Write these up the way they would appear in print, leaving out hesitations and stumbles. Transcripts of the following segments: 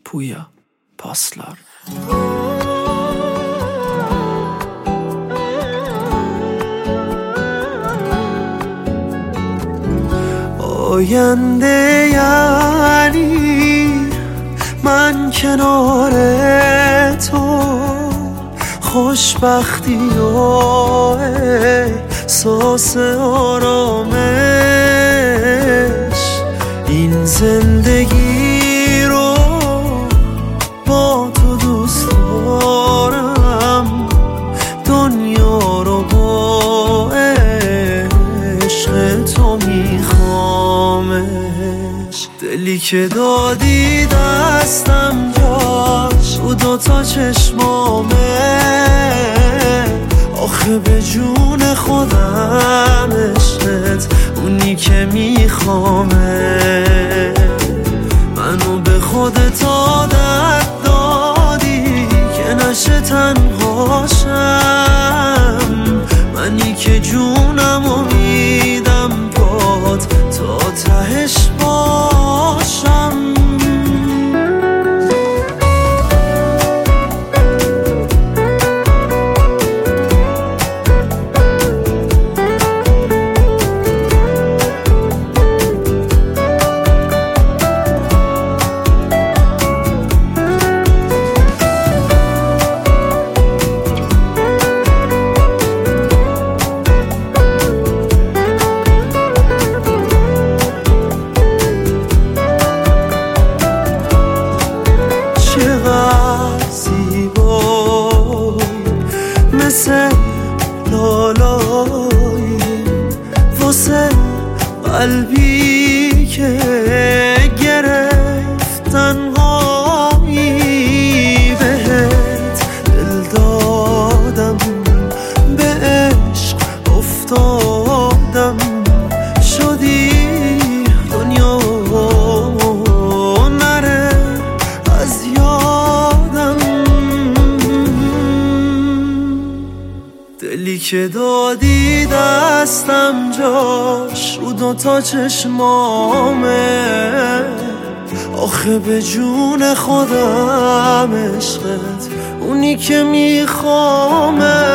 Puja paslar. آینده یعنی من کنار تو، خوشبختی و احساس آرامش. این زندگی رو با تو دوست دارم، دنیا رو با عشق تو میخوامش. دلی که دادی دستم جاش رو دوتا چشمامه، آخه به جون خودم عشقت اونی که میخوامه. منو به خودت عادت دادی که نشه تنهاشم، منی که جونمو میدم باد تا تهش باشم. چقدر زیبایی مثل لالایی واسه قلبی که گرفت تنهایی. بهت دل دادم، به عشق افتادم، شدی دنیا نره از یادم. دلی که دادی دستم جاش رو دوتا چشمامه، آخه به جون خودم عشقت اونی که میخوامه.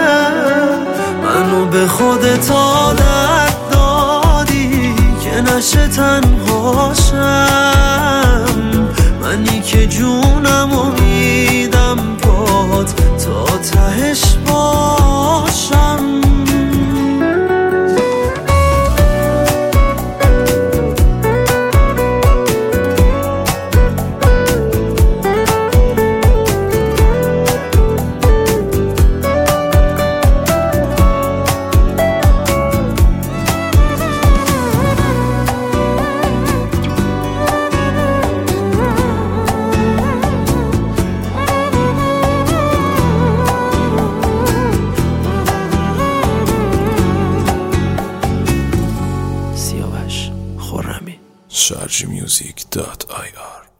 منو به خودت عادت دادی که نشه تنهاشم، منی که جونمو میدم باد تا تهش باشم. سیاوش خرمی. sharjmusic.ir